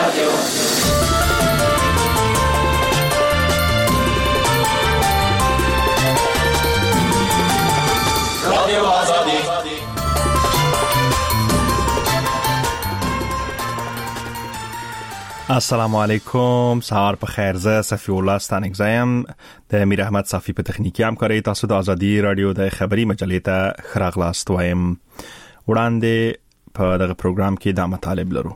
السلام علیکم، سهار په خیر. زه صفی الله ستانکزایم د امیر احمد صافی په تخنیکی همکارۍ تاسو د ازادي رادیو د خبری مجلې ته خراغلاست وایم. وړاندې په دغه پروګرام کې د مطالب لرو.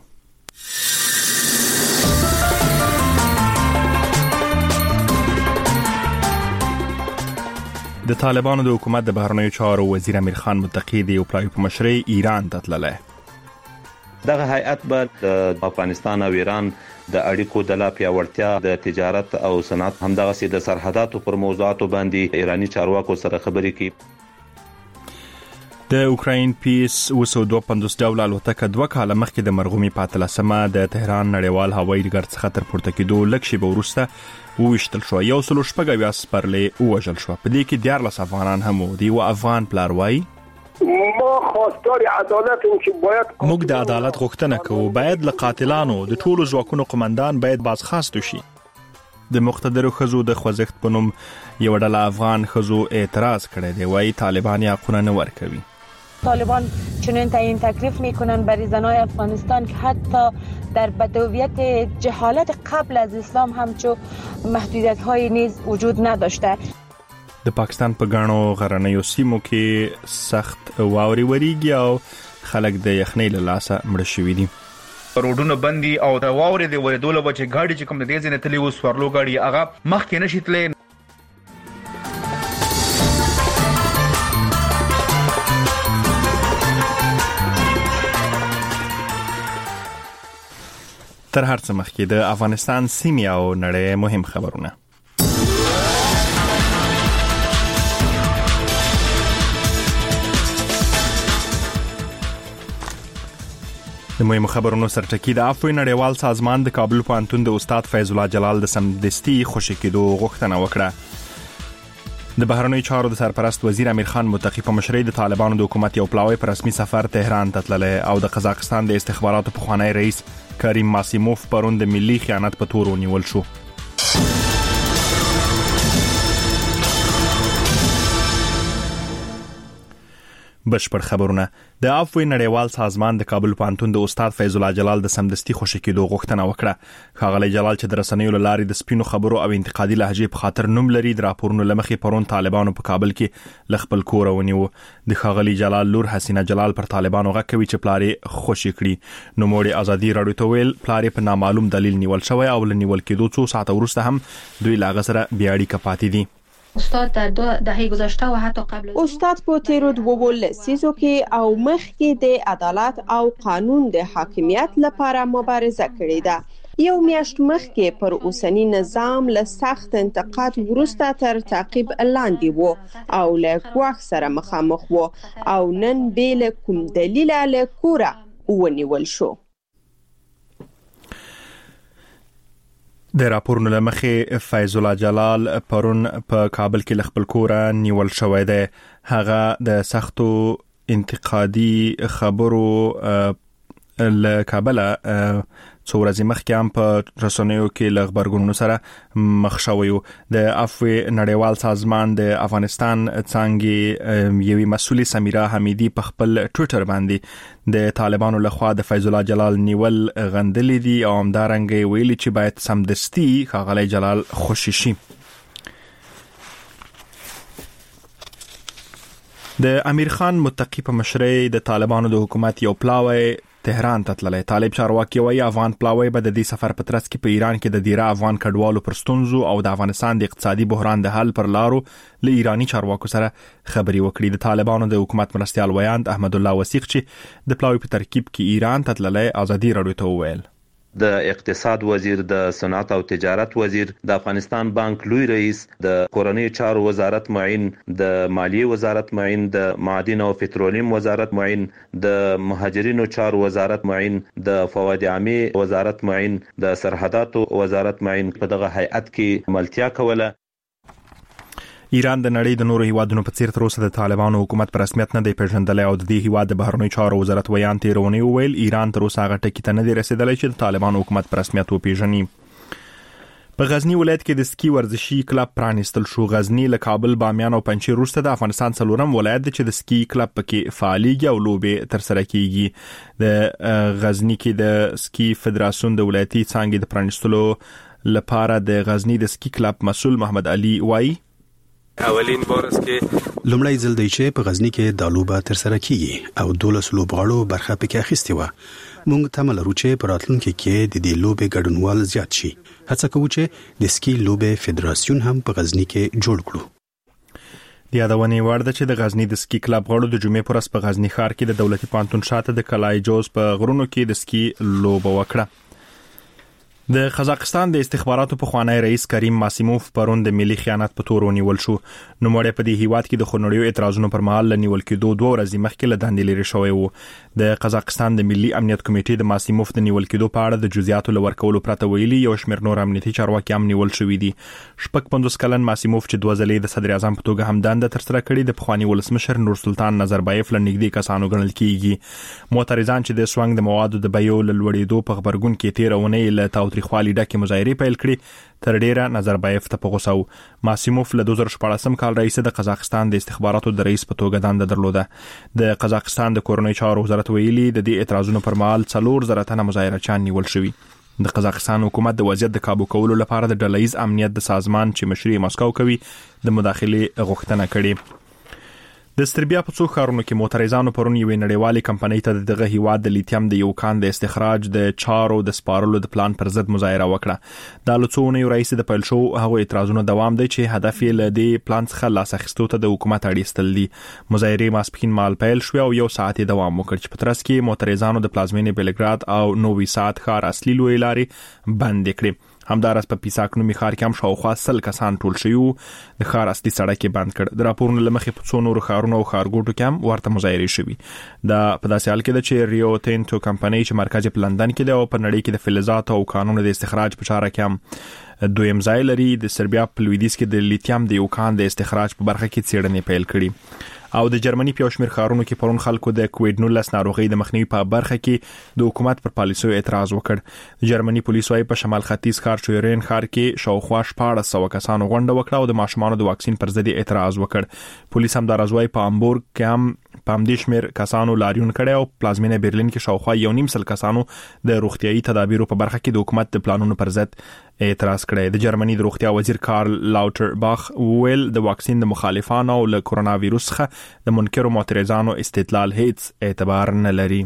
د طالبانو د حکومت د بهرنیو چارو وزیر امیر خان متقی د پلای په مشرۍ ایران ته تللی. دغه هیئت به د افغانستان او ایران د اړیکو د لا پیاوړتیا د تجارت او صنعت همدغه سي د سرحداتو پر موضوعاتو باندې ایرانی چارواکو سره خبرې کوي. د اوکراین پیس 252 ډول الوتکه 2 کاله مخکې د مرغومي پاتلسمه د تهران نړیوال هوایي ډګر څخه تر پورته کېدو لږ شېبه وروسته وویشتل شو. یو سلو شپږ سپرلې ووژل شو. په دې کې 14 افغانان هم وو. دی و افغان پلار وایي ما خواستار عدالت هم چې باید موږ د عدالت غوښتنه کوو. باید له قاتلانو د ټولو ځواکونو قومندان باید بازخواست شي. د مقتدرو خزو د خوځښت په نوم یو ډله افغان خزو اعتراض کړی دی. وايي طالبان حقوق نه ورکوي. طالبان چنین تعیین تکلیف میکنن برای زنای افغانستان که حتی در بدویت جهالت قبل از اسلام همچو محدودیت های نیز وجود نداشته. د پاکستان په غاڼو غرنیو سیمو کې سخت واوري وریږي او خلک د یخنۍ له لاسه مړ شوي دي. روډونه بندي او د واوري د ورېدو له وجې ګاډي چې کوم د دې ځینې تلي وس ورلو ګاډي هغه مخکې نشي تللی. تر هر څه مخکې د افغانستان سیمې او نړۍ مهم خبرونه. د مهمو خبرونو سرټکی. د عفوي نړیوال سازمان د کابل پوهنتون د استاد فیض الله جلال د سمدستي خوشی کېدو غوښتنه وکړه. د بهرنیو چارو د سرپرست وزیر امیر خان متقی په مشرۍ د طالبانو د حکومت یو پلاوی په رسمي سفر تهران ته تللی او د قزاقستان د استخباراتو پخوانی رئیس کریم ماسیموف پرون د ملي خیانت په تور ونیول شو. بشپړ خبرونه. د عفوي نړیوال سازمان د کابل پوهنتون د استاد فیض الله جلال د سمدستي خوشی کېدو غوښتنه وکړه. ښاغلی جلال چې د رسنیو له لارې د سپینو خبرو او انتقادي لهجې په خاطر نوم لري، د راپورونو له مخې پرون طالبانو په کابل کې له خپل کوره ونیو. د ښاغلي جلال لور حسینه جلال پر طالبانو غږ کوي چې پلار یې خوشی کړي. نوموړي ازادي رادیو ته ویل پلار یې په نامعلوم دلیل نیول شوی او له نیول کېدو څو ساعته وروسته هم دوی له هغه سره بیا اړیکه پاتې دي. استاد در 2 دهه گذشته و حتی قبل استاد په تیرو 2 لسیزو کې او مخکې د عدالت او قانون د حاکمیت لپاره مبارزه کړې ده. یو میاشت مخکې پر اوسنی نظام له سخت انتقاد وروسته تر تعقیب لاندې وو او له ګواښ سره مخامخ وو او نن بیل کوم دلیل له کوره ونیول شو. د راپورونو له مخې فیض الله جلال پرون په کابل کې خپل کوره نیول شوی دی. هغه د سختو انتقادي خبرو له کابل څو ورځې مخکې هم په رسنیو کې له خبرګونونو سره مخ شوی و. د عفوي نړیوال سازمان د افغانستان څانګې یوې مسؤلې سمیرا حمیدي په خپل ټویټر باندې د طالبانو لخوا د فیض الله جلال نیول غندلې دي او همدارنګه ویلي چې باید سمدستي ښاغلی جلال خوشي شي. د امیر خان متقی په مشرۍ د طالبانو د حکومت یو پلاوی تهران ته تللی. طالب چارواکي وايي افغان پلاوی به د دې سفر په ترڅ کې په ایران کې د ډیره افغان کډوالو پر ستونزو او د افغانستان د اقتصادي بحران د حل پر لارو له ایرانی چارواکو سره خبري وکړي. د طالبانو د حکومت مرستيال ویاند احمد الله وثیق چې د پلاوی په ترکیب کې ایران ته تللی ازادي رادیو ته وویل د اقتصاد وزیر، د صنعت او تجارت وزیر، د افغانستان بانک لوی رئیس، د کورنۍ چارو وزارت معین، د مالیې وزارت معین، د معادن او پټرولیم وزارت معین، د مهاجرینو چارو وزارت معین، د فواید عامه وزارت معین، د سرحداتو وزارت معین په دغه هیئت کې ملتیا کوله. ایران د نړۍ د نورو هیوادونو په څیر تر اوسه د طالبانو حکومت په رسمیت نه دی پیژندلی او د دې هیواد د بهرنیو چارو وزارت ویان تیرونی ویل ایران تر اوسه هغه ټکی ته نه دی رسیدلی چې د طالبانو حکومت په رسمیت وپیژني. په غزنی ولایت کې د سکی ورزشي کلب پرانیستل شو. غزنی له کابل، بامیان او پنجشیر وروسته د افغانستان څلورم ولایت دی چې د سکی کلب پکې فعالیږي او لوبې ترسره کیږي. د غزنی کې د سکی فدراسیون د ولایتي څانګې د پرانیستلو لپاره د غزنی د سکی کلب مسؤل محمد علي وایي اولین بارس کې لومړی ځل دی چې په غزنی کې د لوبه ترسره کیږي او 12 لوبغاړو برخه پکې اخیستې و. موږ تمه لرو چې په راتلونکي کې د دې لوبې ګډونوال زیات شي. هڅه کوو چې د سکی لوبې فدراسیون هم په غزنی کې جوړ کړو. د یادونې وړ ده چې د غزنی د سکی کلب غړو د جمعې پر ورځ په غزنی ښار کې د دولتي پوهنتون شاته د کلای جوز په غرونو کې د سکی لوبه وکړه. د قزاقستان د استخباراتو پخوانی رئیس کریم ماسیموف پرون د ملي خیانت په تور ونیول شو. نوموړی په دې هیواد کې د خونړیو اعتراضونو پر مهال لنیول کېدو 2 ورځې مخکې له دندې لري شوی و. د قزاقستان د ملي امنیت کمیټې د ماسیموف د نیول کېدو په اړه د جزئیاتو لورکولو پرته ویلي یو شمېر نور امنیتي چارواکي هم نیول شوي دي. 55 کلن ماسیموف چې 2 ځلې د صدر اعظم په توګه هم دنده ترسره کړې د پخوانی ولسمشر نورسلطان نظربایف له نږدې کسانو ګڼل کیږي. معترضان چې د سوانګ د موادو د بیو لوړېدو په خبرګون کې تیرونه له تاوتریخوالي ډکه مظاهرې پیل کړې. تر ډیره نظربایف ته په غوسه و. ماسیموف له 2014 کال رئیس د قزاقستان د استخباراتو د رئیس په توګه دنده درلوده. د قزاقستان د کورنۍ چارو وزارت ویلي د دې اعتراضونو پر مهال 4 تنه مظاهرچیان نیول شوي. د قزاقستان حکومت د وضعیت د کابو کولو لپاره د ډلهییز امنیت د سازمان چې مشري ماسکو کوي د مداخله غوښتنه کړې. د سربیا په څو ښارونو کې معترضانو پرون یوې نړیوالې کمپنۍ ته دغه هیواد د لیتیم د یو کان د استخراج د چارو د سپارلو د پلان پر ضد مظاهره وکړه. د لڅونې رئیس د پیل شو هغه اعتراضونو دوام دی چې هدف یې له دې پلان څخه لاس اخیستو ته د حکومت اړیستل دي. مظاهرې ماسپښین مال پیل شو او 1 ساعت دوام وکړ چې په ترڅ کې معترضانو د پلازمینې بلګراد او نووي ساد ښار اصلي لوی لارې بند کړې. همدارس په پیساک نومي ښار کې هم شاوخوا 100 کسان ټول شوي وو. د ښار اصلي سړک یې بند کړ. د راپورونو له مخې په څو نورو ښارونو او ښارګوټو کې هم ورته مظاهرې شوي. دا په داسې حال کې ده چې ریو تینټو کمپنۍ چې مرکز په لندن کې ده او په نړۍ کې د فلزاتو او کانونو د استخراج په چاره کې هم دویم ځای لري، د سربیا په لویدیځ کې د لیتیم د یو کان د استخراج په برخه کې څېړنې پیل کړي. او د جرمني په شمیر ښارونو کې پرون خلکو د کووډ-19 ناروغي د مخنیوي په برخه کې د حکومت پر پالیسیو اعتراض وکړ. د جرمني پولیسو په شمال ختیځ ښار شویرین ښار کې شاوخوا 1400 کسانو غونډه وکړه او د ماشومانو د واکسین پر ضد اعتراض وکړ. پولیس هم د راځوي په امبورګ کې هم پامدې شمیر کسانو لاریون کړي او پلازمینه برلین کې شاوخوا 1.5 کسانو د روغتيایي تدابیرو په برخه کې د حکومت د پلانونو پر ضد اعتراض کړی. د جرمني د روغتیا وزیر کارل لاوټرباخ ویل د واکسین د مخالفانو او له کورونا وایروس څخه د منکرو معترضانو استدلال هیڅ اعتبار نه لري.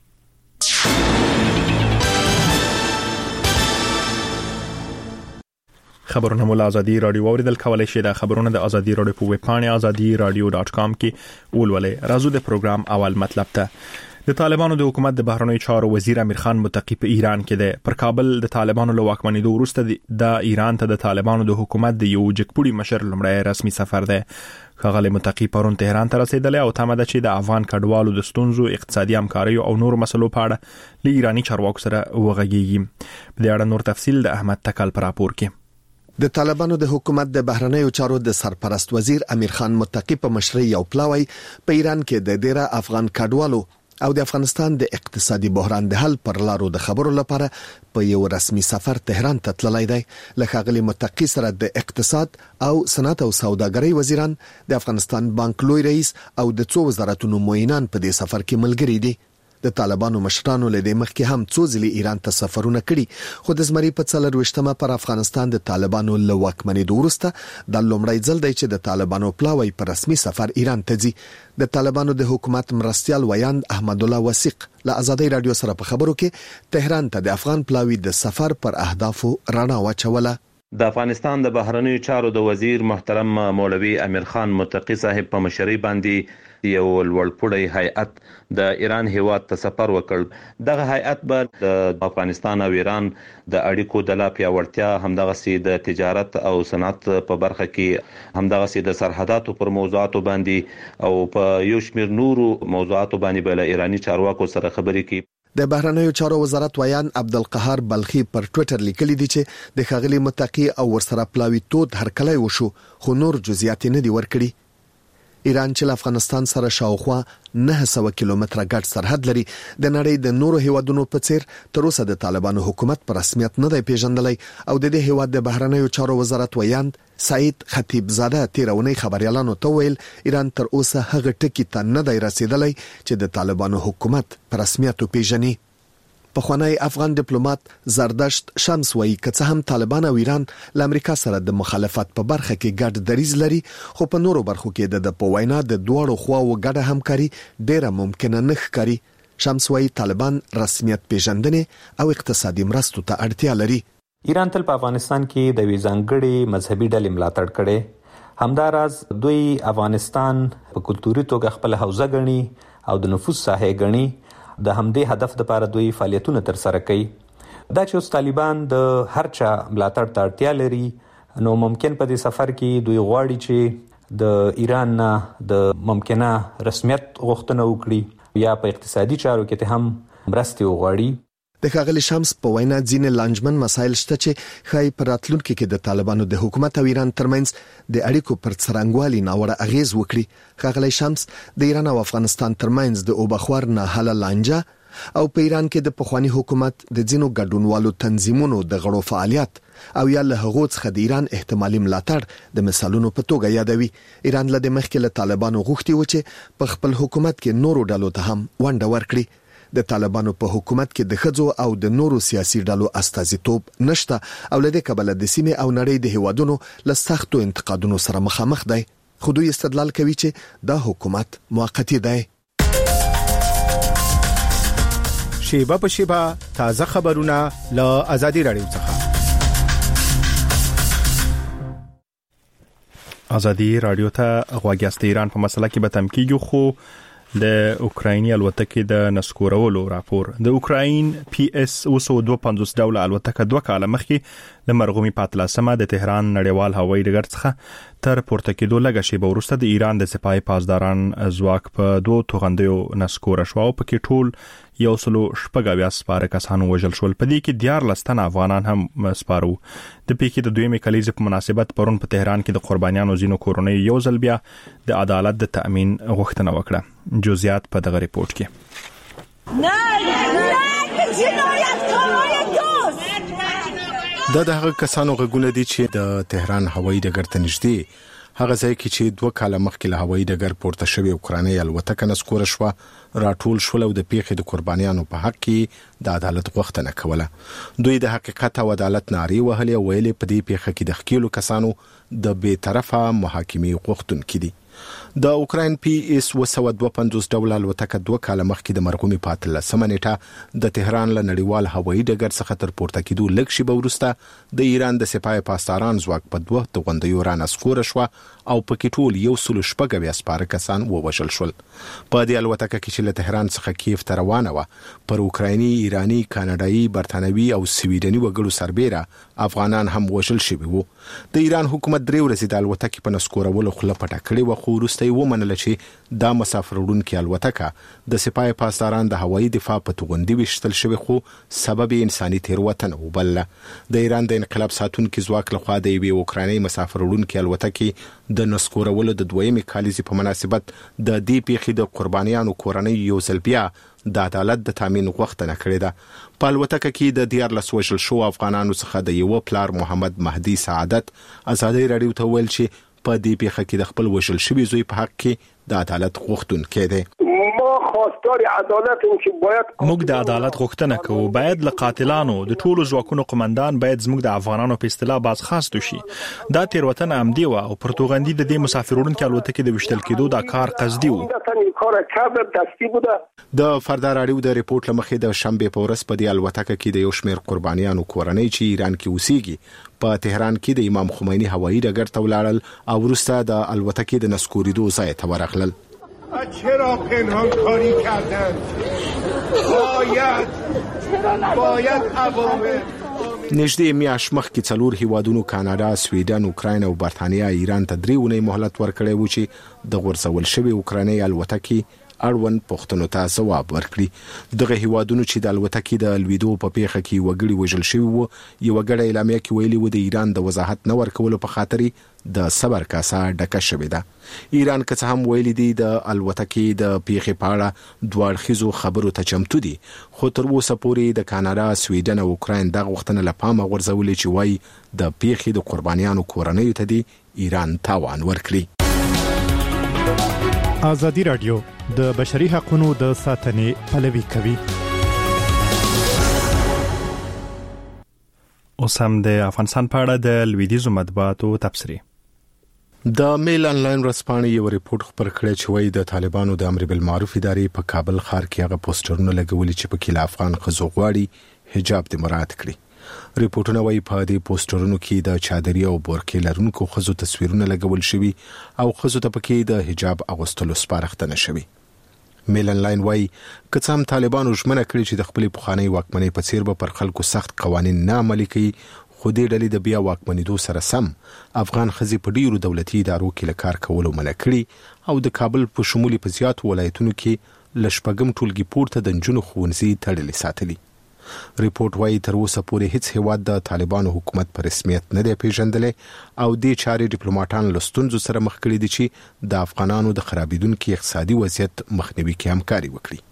خبرونه مول ازادي رادیو اوریدل کولای شئ. د خبرونه د ازادي رادیو په ویب پاڼه azadiradio.com کې ولولئ. راځو د پروګرام اول مطلب ته. د طالبانو د حکومت د بهرنیو چارو وزیر امیر خان متقی په ایران کې ده. پر کابل د طالبانو له واکمنېدو وروسته د ایران ته د طالبانو د حکومت د یو جګپوړي مشر لومړی رسمي سفر ده. ښاغلی متقی پرون تهران ته رسیدلی او تمه ده چې د افغان کډوالو د ستونزو، اقتصادي همکاریو او نورو مسلو په اړه له ایرانی چارواکو سره وغږیږي. په دې اړه نور تفصیل د احمد تکل پر راپور کې. د طالبانو د حکومت د بهرنیو چارو د سرپرست وزیر امیر خان متقی په مشرۍ یو پلاوی په ایران کې د ډیره افغان کډوالو او د افغانستان د اقتصادي بحران د حل پر لارو د خبرو لپاره په یو رسمي سفر تهران ته تللی دی. له ښاغلي متقی سره د اقتصاد او صنعت او سوداګرۍ وزیران، د افغانستان بانک لوی رئیس او د څو وزارتونو معینان په دې سفر کې ملګري دي. د طالبانو مشرانو له دې مخکې هم څو ځلې ایران ته سفرونه کړي، خو د زمري په 24مه پر افغانستان د طالبانو له واکمنېدو وروسته د لومړی ځل دی چې د طالبانو پلاوی په رسمي سفر ایران ته ځي. د طالبانو د حکومت مرستيال ویاند احمد الله وثیق له ازادي رادیو سره په خبرو کې تهران ته د افغان پلاوی د سفر پر اهدافو رڼا واچوله. د افغانستان د بهرنیو چارو د وزیر محترم مولوي امیر خان متقی صاحب په مشرۍ باندې یو لوړپوړی هیئت د ایران هیواد ته سفر وکړ. دغه هیئت به د افغانستان او ایران د اړیکو د لا پیاوړتیا، همدغه د تجارت او صنعت په برخه کې، همدغه د سرحداتو پر موضوعاتو باندې او په یو شمېر نورو موضوعاتو باندې بل ایرانی چارواکو سره خبرې کوي. د بهرنیو چارو وزارت ویان عبدالقهار بلخی پر ټوئیټر لیکلی دی چې د ښاغلي متقی او ورسره پلاوی تود هرکلی وشو خو نور جزئیات نه دی ورکړي. ایران چې افغانستان سره شاوخوا 900 کیلومتره ګډ سرحد لري د نړۍ د نورو هیوادونو په څیر تر اوسه د طالبانو حکومت په رسمیت نه دی پیژندلی او د دې هیواد د بهرنیو چارو وزارت ویان سعید خطیب زاده تیرونی خبريالانو ته ویل ایران تر اوسه هغه ټکی ته نه دی رسیدلی چې د طالبانو حکومت په رسمیت پیژني. پخوانی افغان ډیپلوماټ زردشت شمس وایي که څه هم طالبان او ایران له امریکا سره د مخالفت په برخه کې ګډ دریځ لري خو په نورو برخو کې د پوینا د دوړو خواو ګډه همکاري ډیره ممکنه نه ښکاري. شمس وایي طالبان رسمیت پیژندنې او اقتصادي مرستو ته اړتیا لري. ایران تل په افغانستان کې د وی ځانګړي مذهبي ډلې ملاتړ کړي. همداراز دوی افغانستان په کلتوري توګه خپل حوزه ګڼي او د نفوذ ساحه ګڼي. د همدې هدف لپاره دوی فعالیتونه تر سره کوي. دا چې اوس طالبان د هر چا ملاتړ ته اړتیا لري نو ممکن په دې سفر کې دوی غواړي چې د ایران نه د ممکنه رسمیت غوښتنه وکړي یا په اقتصادي چارو کې هم مرستې وغواړي. د ښاغلي شمس په وینا ځینې لانجمن مسایل شته چې خای پر راتلونکي کې د طالبانو د حکومت او ایران ترمنځ د اړیکو پر څرنګوالي ناوړه اغیز وکړي. ښاغلي شمس د ایران او افغانستان ترمنځ د اوبخور نه حل لانجه او په ایران کې د پخوانی حکومت د ځینو ګډونوالو تنظیمونو د غړو فعالیت او یا له هغو څخه د ایران احتمالي ملاتړ د مثالونو په توګه یادوي. ایران له مخکې له طالبانو غوښتي و چې په خپل حکومت کې نورو ډلو ته هم ونډه ورکړي. د طالبانو په حکومت کې د خځو او د نورو سیاسي ډلو استازیتوب نشته او لدې کبل د سیمې او نړۍ د هیوادونو له سختو انتقادونو سره مخامخ دی. خو دوی استدلال کوي چې دا حکومت موقتی دی. شیبه په شیبه تازه خبرونه له ازادي رادیو څخه. ازادي رادیو ته غواګیاست. ایران په مسله کې به تم کیږي خو د اوکرایني الوتکې د نسکورولو راپور د اوکراین پی اس 250 ډوله الوتکه 2 کال مخکې د مرغومي پاتلاسمه د تهران نړیوال هوایي ډګر څخه تر پورته کېدو لږه شیبه وروسته د ایران د سپاه پاسداران ځواک په 2 توغندیو نسکور شو او پکې ټول 180 سپاره کسان وژل شول. په دې کې 14 تنه افغانان هم سپارو. د پیکې د دویمې کلیزې په مناسبت پرون په تهران کې د قربانیانو زینو کورونی یو ځل بیا د عدالت د تأمین غوښتنه وکړه. جزئیات په دغه ریپورت کې. د هغه کسانو غوښنه دي چې د تهران هوایي ډګر ته نږدې هغه ځای کې چې 2 کال مخکې له هوایي ډګر پورته شوی اوکراني الوتکه نسکور شو راټول شول او د پیښې د قربانیانو په حق کې د عدالت غوښتنه کوله. دوی د حقیقت او عدالت ناري وهلې ویلې په دې پیښه کې د خکېلو کسانو د بې طرفه محاکمې غوښتونکو دي. د اوکراین پی اس 250 ډوله الوتکه 2 کال مخکې د مرغومي پاتلاسمه نیټه د تهران له نړیوال هوایي ډګر څخه تر پورته کېدو لږ شیبه وروسته د ایران د سپاه پاسداران ځواک په 2 توغندیو را نسکور شو او پکې ټول 180 سپاره کسان ووژل شول. په دې الوتکه کې چې له تهران څخه کیف ته روانه و پر اوکرایني، ایرانی، کاناډایي، برتانوي او سویډني وګړو سربېره افغانان هم وژل شوي وو. د ایران حکومت 3 ورځې د الوتکې په نسکورولو خله پټه کړې و خو وروسته یې ومنله چې دا مسافر وړونکې الوتکه د سپاه پاسداران د هوایي دفاع په توغندي وشتل شوی خو سبب انساني تیروتنه وبله. د ایران د انقلاب ساتونکو ځواک لخوا د یوې اوکرایني مسافر وړونکې الوتکې د نسکورولو د دویمې کالیزې په مناسبت د دې پیښې د قربانیانو کورنۍ یو ځل بیا د عدالت د تامین غوښتنه کړې ده. په الوتکه کې د 14 وژل شو افغانانو څخه د یو پلار محمد مهدي سعادت ازادي رادیو ته ویل چې په دې پیښه کې د خپل وژل شوی زوی په حق کې د عدالت غوښتونکو دی. موږ د عدالت غوښتنه کوو. باید له قاتلانو د ټولو ځواکونو قومندان باید زموږ د افغانانو په اصطلاح باز خاص شي. دا تیروتنه عمدي و او پرتوغندي د دې مسافر وړونکو الوتکې د وشتل کېدو دا کار قصدي و. د فردا رادیو د ریپورت لمخې د شنبه په ورځ په دې الوتکه کې د یو شمېر قربانیانو کورنۍ چې ایران کې اوسېږي په تهران کې د امام خمینی هوایي ډګر ته ولاړل او وروسته د الوتکې د نسکوریدو ځای ته ورغلل. چرا پنهان کاری کردن؟ باید عوامل نږدې میاشت مخکې 4 هیوادونو کاناډا، سویډن، اوکراین او برتانیا ایران ته 3 ونې مهلت ورکړی و چې د غورځول شوی اوکرایني الوتکې اړوند پوښتنو ته ځواب ورکړي. دغه هیوادونو چې د الوتکې د لویدو په پیښه کې وګړي وژل شوی وو یو غړی اعلامیه کې ویلي و د ایران د وضاحت نه ورکولو په خاطر د صبر کاسه ډکه شوې ده. ایران که څه هم ویلي دی د الوتکې د پیښې په اړه دوه اړخیزو خبرو ته چمتو دي خو تر اوسه پورې د کاناډا، سویډن او اوکراین دغه وختونه له پامه غورځولې چې وایي د پیښې د قربانیانو کورنیو ته دی ایران تاوان ورکړي. ازادي رادیو د بشري حقوقو د ساتنې پلوي کوي. اوس هم د افغانستان په اړه د لویدیزو مطبوعاتو تبصرې. د میل انلاین ورځپاڼې یو ریپورت خبر کړی چې وایي د طالبانو د امر بالمعروف ادارې په کابل ښار کې هغه پوسټرونه لګولي چې په کې افغان ښځو غواړي حجاب د مراعات کړي. ریپورتونه وایي په دې پوسټرونو کې د چادري او بورکې لرونکو ښځو تصویرونه لګول شوي او ښځو ته پکې د حجاب اغوستلو سپارښتنه شوي. میل انلاین وایي که څه هم طالبانو ژمنه کړې چې د خپل پخوانی واکمنۍ په څیر به پر خلکو سخت قوانين نه عملي کوي خو دې ډلې د بیا واکمنېدو سره سم افغان ښځې په ډیرو دولتي ادارو کې له کار کولو منع کړي او د کابل په شمولي په زیاتو ولایتونو کې لشپګم ټولګي پورته د نجونو ښوونځي تړلې ساتلي. ریپورت وایي تر اوسه پورې هیڅ هیواد د طالبانو حکومت په رسمیت نه دی پیژندلی او دې چارې ډیپلوماټان له ستونزو سره مخ کړي دي چې د افغانانو د خرابېدونکي اقتصادي وضعیت مخنیوي کې همکاري وکړي.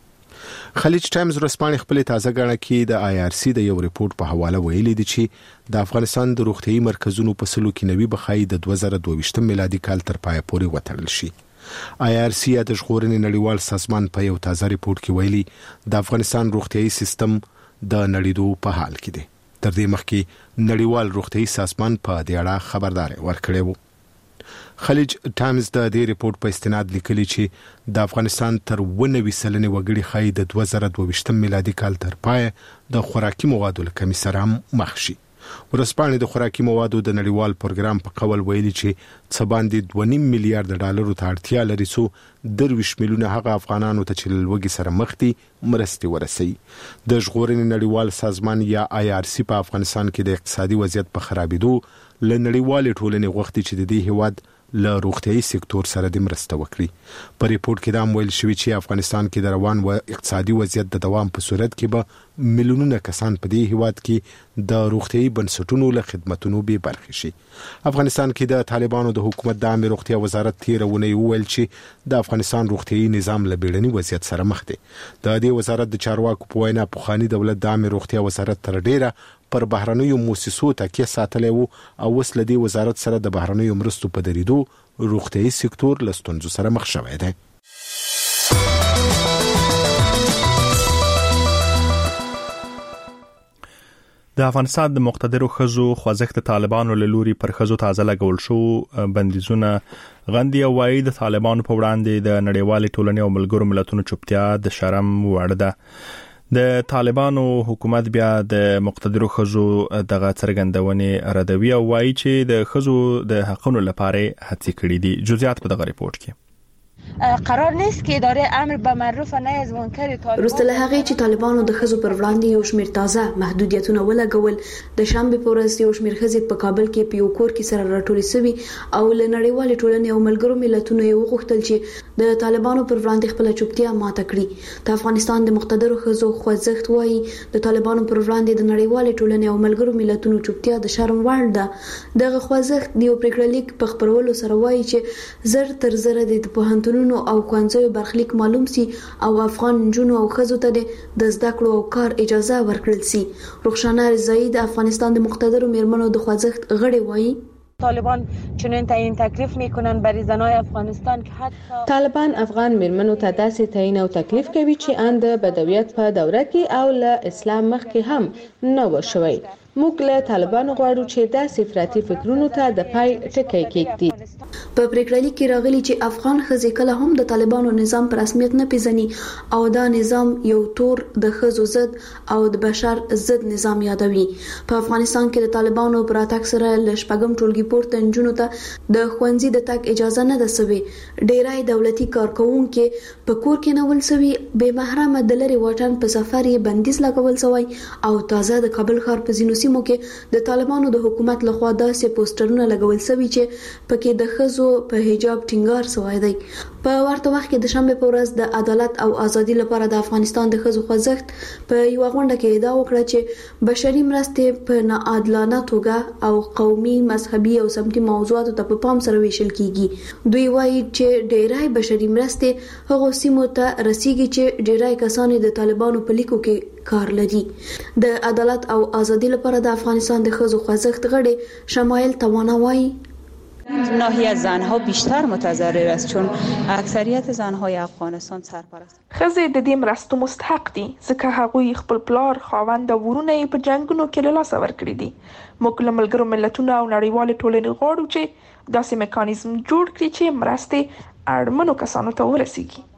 خلیج ټایمز ورځپاڼې خپل تازه غاڼه کې د آی آر سی د یو ریپورت په حواله ویلي دي چې د افغانستان د روغتيایي مرکزونو په سلو کې نوي بخای د 2022 میلادي کال تر پای پورې وتړل شي. آی آر سی د ژغورنې نړیوال سازمان په یو تازه ریپورت کې ویلي د افغانستان روغتيایي سیستم د نړیدو په حال کې دی. تر دې مخکې نړیوال روغتيایي سازمان په دې اړه خبرداري ورکړې و. خلیج ټایمز د دې ریپورت په استناد لیکلي چې د افغانستان تر 90% وګړي خای د 2022 میلادي کال تر پای د خوراکي موادو له کمی سره مخ شي. ورځپاڼې د خوراکي موادو د نړیوال پروګرام په قول ویلي چې څه باندې 2.5 میلیارډ ډالرو ته اړتیا لري څو 20 میلیونه هغه افغانانو ته چې لوګي سره مخ دي مرستې ورسي. د ژغورنې نړیوال سازمان یا آی آر سی په افغانستان کې د اقتصادي وضعیت په خرابېدو ل نړیوال ټولنې غوښتي چې د دې هیواد له روغتيایي سکتور سره د مرسته وکړي. په ریپورت کې دا ویل شوی چې افغانستان کې د روان و اقتصادي وضعیت د دوام په صورت کې به میلیونونه کسان په دې هیواد کې د روغتيایي بنسټونو له خدماتو به برخه شي. افغانستان کې د طالبانو د حکومت د عامه روغتیا وزارت تیرونه ویل چې د افغانستان روغتيایي نظام له بیړني وضعیت سره مخ دی. د دې وزارت د چارواکو په وینا پخوانی دولت د عامه روغتیا وزارت تر ډیره پر بهرنیو مؤسسو تکیه ساتلی وو او اوس له دې وزارت سره د بهرنیو مرستو په دریدو روغتيایي سکتور له ستونزو سره مخ شوی دی. د افغانستان د مقتدرو ښځو خوځښت طالبانو له لوري پر ښځو تازه لګول شو بندیزونه غندي او وايي د طالبانو په وړاندې د نړیوال ټولنې او ملګرو ملتونو چوپتیا د شرم وړ ده. د طالبانو حکومت بیا د مقتدرو ښځو دغه څرګندونې ردوي او وايي چې د ښځو د حقونو لپاره هڅې کړې دي. جزئیات په دغه ریپورت کې قرار نیست که اداره امر به معروف و نهی از منکر طالبان روسته له هغه چې طالبانو د ښځو پر وړاندې یو شمېر تازه محدودیتونه ولګول د شنبه په ورځ یو شمېر ښځې په کابل کې په یو کور کې سره راټولې شوې او له نړیوال ټولنې او ملګرو ملتونو یې وغوښتل چې د طالبانو پر وړاندې خپل چوپتیا ماته کړي. د افغانستان د مقتدرو ښځو خوځښت وايي د طالبانو پر وړاندې د نړیوال ټولنې او ملګرو ملتونو چوپتیا د شرم وړ ده. دغه خوځښت د یو پریکړه لیک په خبرولو سره وايي چې زر تر زر د پوهنتونونو او ښوونځیو برخلیک معلوم سي او افغان جنونو او ښځو ته د زده کړو او کار اجازه ورکړل سي. رخشانه رضایی د افغانستان د مقتدرو میرمنو د خوځښت غړي وایي طالبان چنین تعیین تکلیف میکنن برای زنای افغانستان که حتی طالبان افغان میرمنو ته داسې تعیین او تکلیف کوي چې اند بدویت په دوره کې او له اسلام مخکې هم نه و شوی. موږ له طالبانو غواړو چې داسې افراطي فکرونو ته د پای ټکی کېږدي. په پریکړه لیک کې راغلي چې افغان ښځې کله هم د طالبانو نظام په رسمیت نه پیژني او دا نظام یو تور د ښځو ضد او د بشر ضد نظام یادوي. په افغانستان کې د طالبانو پر اتاک سره ل شپږم ټولګي پورته نجونو ته د ښوونځي د تګ اجازه نه ده سوي. ډیری دولتي کارکونکو په کور کې نه ول سوي. به محرمه د لری واټن په سفر یې بندیز لګول سوی او تازه د کابل ښار په ځینو سیمو کې د طالبانو د حکومت لخوا داسې پوسټرونه لګول شوي چې پکې د خزو په حجاب ټینګار شوی دی. په ورته وخت کې د شنبه په ورځ د عدالت او ازادي لپاره د افغانستان د خزو خوځښت په یو غونډه کې ادعا وکړه چې بشري مرستې په ناعادلانه توګه او قومي، مذهبي او سمتي موضوعاتو ته په پام سره ویشل کیږي. دوی وایي چې ډیرای بشري مرستې هغه سیمو ته رسیږي چې ډیرای کسان د طالبانو په لیکو کې کار لري. د عدالت او ازادي لپاره د افغانستان د خزو خوځښت غړي شمایل توانا وایي ناحیه زنها بیشتر متضرر است چون اکثریت زنهای افغانستان سرپرست. خزې د دې مرستو مستحق دي ځکه هغوی خپل پلار، خاوند او ورونه په جنگونو کې له لاسه ورکړي دي. موږ له ملګرو ملتونو او نړیوال ټولنې غواړو چې داسې میکانیزم جوړ کړي چې مرستې اړمنو کسانو ته ورسیږي.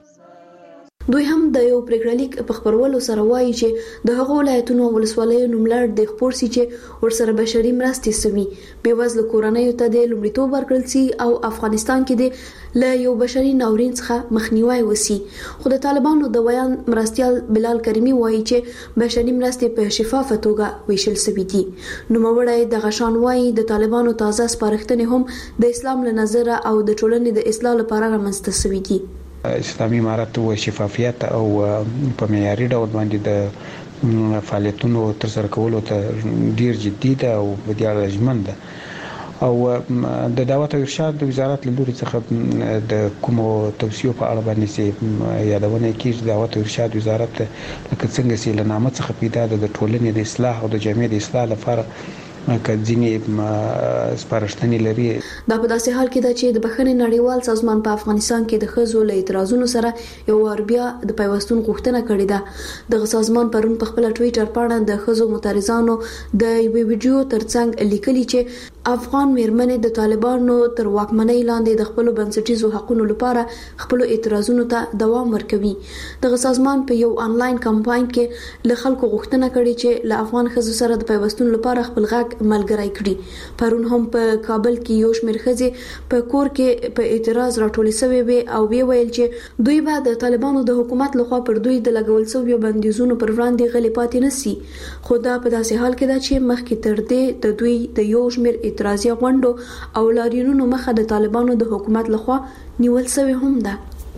دوی هم د یو پریکړلیک په خبرولو سره وایي چې د هغو ولایتونو او ولسوالیو نوملړ د خبر سي چې ورسره بشري مرستې سوي بې وزله کورنیو ته د لومړیتوب ورکړل سي او افغانستان کې د له یو بشري ناورین څخه مخنیوي وسی. خو د طالبانو د بیان مرستيال بلال کریمی وایي چې بشري مرستې په شفافه توګه ویشل سوي دي. نو موړی د غشان وایي د طالبانو تازه سپارښتنې هم د اسلام له نظره او د ټولنې د اصلاح لپاره رامنځته سوي دي. اسلامي امارت او شفافیت او په معیاري ډول باندې د فعالیتونو ترسره کولو ته ډیر جدي ده او په دې اړه ژمن ده او د دعوت او ارشاد د وزارت له لوري څخه د کومو توصیو په اړه باندې چې یادونه کیږي دعوت او ارشاد وزارت لکه څنګه چې لنامه څخه پیدا ده د ټولنې د اصلاح او د جامعې د اصلاح لپاره کځینی سپارښتنې لري. دا په داسې حال کې ده چې د بخښنې نړیوال سازمان په افغانستان کې د خزو له اعتراضونو سره یو وربیا د پیوستون غوښتنه کړې ده. د سازمان پرون په خپل ټوئیټر باندې د خزو معترضانو د یو ویډیو ترڅنګ لیکلي چې افغان میرمنې د طالبانو تر واکمنۍ لاندې د خپل بنسټیزو حقوقو لپاره خپل اعتراضونو ته دوام ورکوي. د سازمان په یو آنلاین کمپاین کې له خلکو غوښتنه کړې چې له افغان خزو سره د پیوستون لپاره خپل غږ ملګری کړي. پرون هم په کابل کې یو شمېر ښځې په کور کې په اعتراض راټولې شوې وي او ویل چې دوی به د طالبانو د حکومت لخوا پر دوی د لګول شویو بندیزونو پر وړاندې غلې پاتې نشي. خو دا په داسې حال کې ده چې مخکې تر دې د دوی د یو شمېر اعتراضي غونډو او لاریونونو مخه د طالبانو د حکومت لخوا نیول شوی هم ده.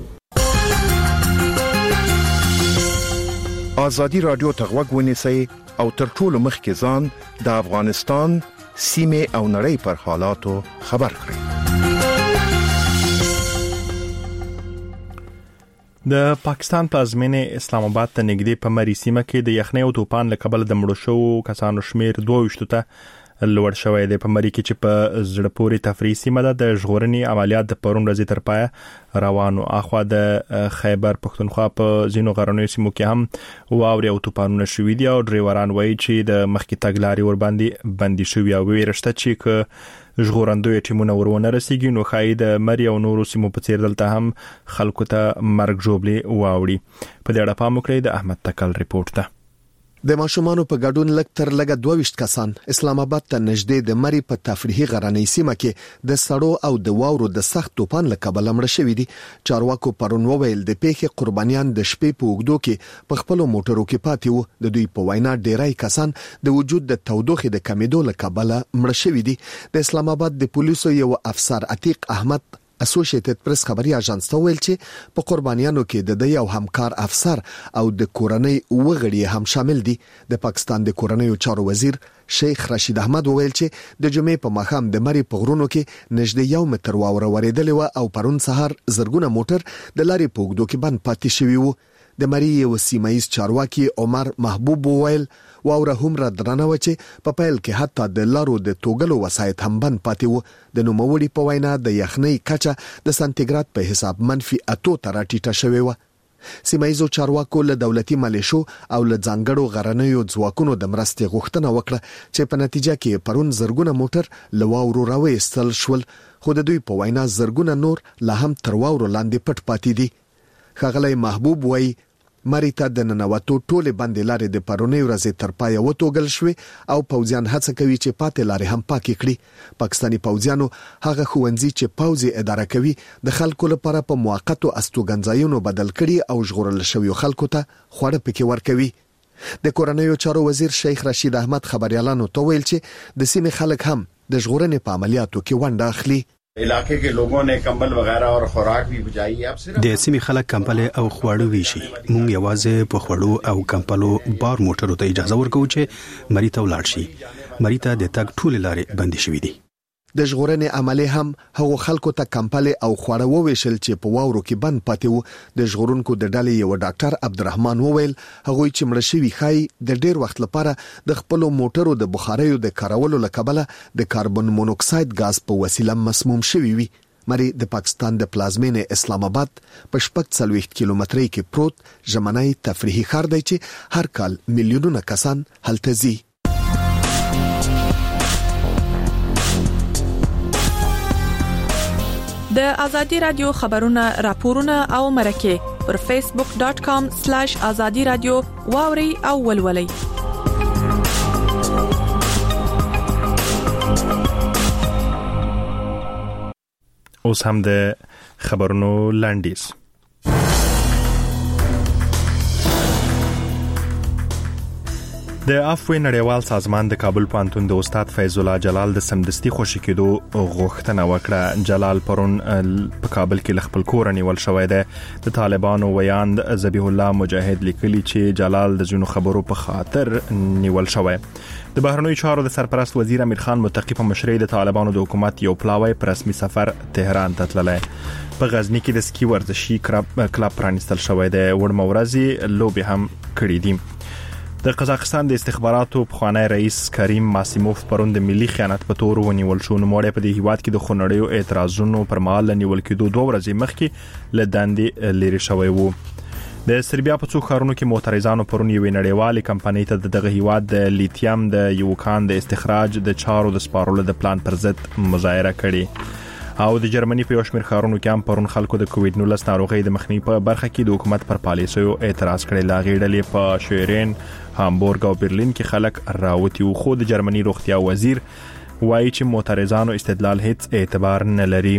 ازادي رادیو ته غوږ ونیسئ او تر ټولو مخکې ځان د افغانستان سیمه او نړۍ پر حالاتو خبر کړئ. د پاکستان پلازمینه اسلام آباد ته نږدې په مری سیمه کې د یخنۍ او طوفان له کبل د مړو شوو کسانو شمیر 22 ته لوړ شوی دی. په مری کې چې په زړه پوري تفریحي سیمه ده د ژغورنې عملیات د پرون ورځې تر پای روانو. اخوا د خیبر پختونخوا په زینو غرنیو سیمو کې هم واوري او طوفانونه شوي دي او ډرایوران وایي چې د مخکې تګلاري ور باندې بندي شوی او ویرشته چې ژغورندوی ټیمونه ورونه رسیږي نو خای د مری او نورو سیمو په څیر دلته هم خلکو ته مرګ جوړلې واوري. په دې اړه پام وکړئ. د احمد تکل ریپورت ده. د ماشومانو په ګډون لږ تر لږه 22 کسان اسلام آباد ته نږدې د مری په تفریحي غرنۍ سیمه کې د سړو او د واورو د سخت طوفان له کبله مړ شوي دي. چارواکو پرون وویل د پیښې قربانیان د شپې په اوږدو کې په خپل موټرو کې پاتې وو. د دوی په وینا ډیرای کسان د وجود د تودوخې د کمیدو له کبله مړ شوي دي. د اسلام آباد د پولیسو یو افسر عتیق احمد اسوسییټډ پریس خبري اژانس ته ویل چې په قربانیانو کې د یو همکار افسر او د کورنۍ وګړي هم شامل دي. د پاکستان د کورنۍ چارو وزیر شیخ رشید احمد ویل چې د جمعې په ماښام د مری په غرونو کې نږدې 1 متر واوره ورېدلې و او پرون سهار زرګونه موټر د لارې په اوږدو کې بند پاتې شوي وو. د مری یو سیمایي چارواکي عمر محبوب ویل واوره هم را درنه و چې په پیل کې حتی د لارو د توګلو وسایط هم بند پاتې وو. د نوموړي په وینا د یخنۍ کچه د سانتیګراد په حساب -8 ته راټیټه شوې و. سیمایي چارواکو له دولتي ملیشو او له ځانګړو غرنیو ځواکونو د مرستې غوښتنه وکړه چې په نتیجه کې پرون زرګونه موټر له واورو راوېستل شول. خو د دوی په وینا زرګونه نور لا هم تر واورو لاندې پټ پاتې دي. ښاغلی محبوب وایي مری ته د ننوتو ټوله باندې لارې د پرونی ورځې تر پای وټوګل شوې او پوځیان هڅه کوي چې پاتې لارې هم پاکې کړي. پاکستانی پوځیانو هغه خوندزي چې پوځي اداره کوي د خلکو لپاره په موقتو استوګنځایونو بدل کړي او ژغورل شوی خلکو ته خوړه پکې ورکوي. د کورنیو چارو وزیر شیخ رشید احمد خبريالانو ته ویل چې د سیمې خلک هم د ژغورنې په عملیاتو کې ونډه اخلي. علاقے کے لوگوں نے کمبل وغیرہ اور خوراک بھی بجائی. اب صرف د سیمې خلک کمبل او خواړه ویشي. مونږ یوازې په خواړو او کمبلو بار موټرو ته اجازه ورکوو چې مری ته ولاړ شي. مری ته د تګ ټول لارې بند شوې دي. د ژغورنې عملي هم هغو خلکو ته کمبل او خواړه وویشل چې په واورو کې بند پاتې وو. د ژغورونکو د ډلې یو ډاکټر عبدالرحمن وویل هغه چې مړ شوی خای د ډیر وخت لپاره د خپل موټرو د بخاریو د کارولو لکبله د کاربن مونوکساید غاز په وسیله مسموم شوی وي. مری د پاکستان د پلازمینې اسلام آباد په 40 کیلومترۍ کې پروت ژمنای تفریحي ښار دی چې هر کال میلیونونه کسان هلته ځي. د ازادي رادیو خبرونه راپورونه او مرکه پر facebook.com/azadi radio واوري او ولولي. اوس هم د خبرونو لاندیز. د عفوی نړیوال سازمان د کابل پوهنتون د استاد فیض الله جلال د سمدستي خوشی کېدو غوښتنه وکړه. جلال پرون په کابل کې خپل کور نیول شوی دی. د طالبانو ویاند ذبیح الله مجاهد لیکلی چې جلال د ځینو خبرو په خاطر نیول شوی. د بهرنیو چارو د سرپرست وزیر امیر خان متقی په مشرۍ د طالبانو د حکومت یو پلاوی پر رسمي سفر تهران ته تللی. په غزنی کې د سکی ورزشي کلب پرانستل شوی دی. وړ مورزي لوبي هم کړې دي. د قزاقستان د استخباراتو پخوانی رئیس کریم ماسیموف پرون د ملي خیانت په تور ونیول شو. نو مړی په دې هیواد کې د خونړیو اعتراضونو پر مهال نیول کېدو 2 ورځې مخکې له دندې لري شوی وو. د سربیا په څو ښارونو کې معترضانو پرون یوې نړیوالې کمپنۍ ته دغه هیواد د لیتیم د یوکان د استخراج د چارو د سپارلو د پلان پر ضد مظاهره کړې. او د جرمني په یوشمیر ښارونو کې هم پرون خلکو د کووډ 19 ناروغۍ د مخنیوي په برخه کې د حکومت پر پالیسیو اعتراض کړی. لاغې ډلې په شویرین، هامبورګ او برلین کې خلک راوتی او خو د جرمني روغتیا وزیر وایي چې معترضانو استدلال هیڅ اعتبار نه لري.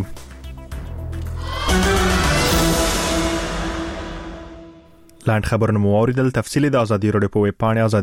لاند خبرونه مو اوریدل. تفصیلی د ازادي رادیو په ویب پاڼه